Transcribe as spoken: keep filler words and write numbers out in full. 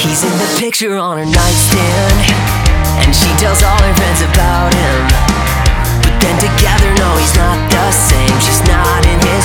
He's in the picture on her nightstand, and she tells all her friends about him. But then together, no, he's not the same. She's not in his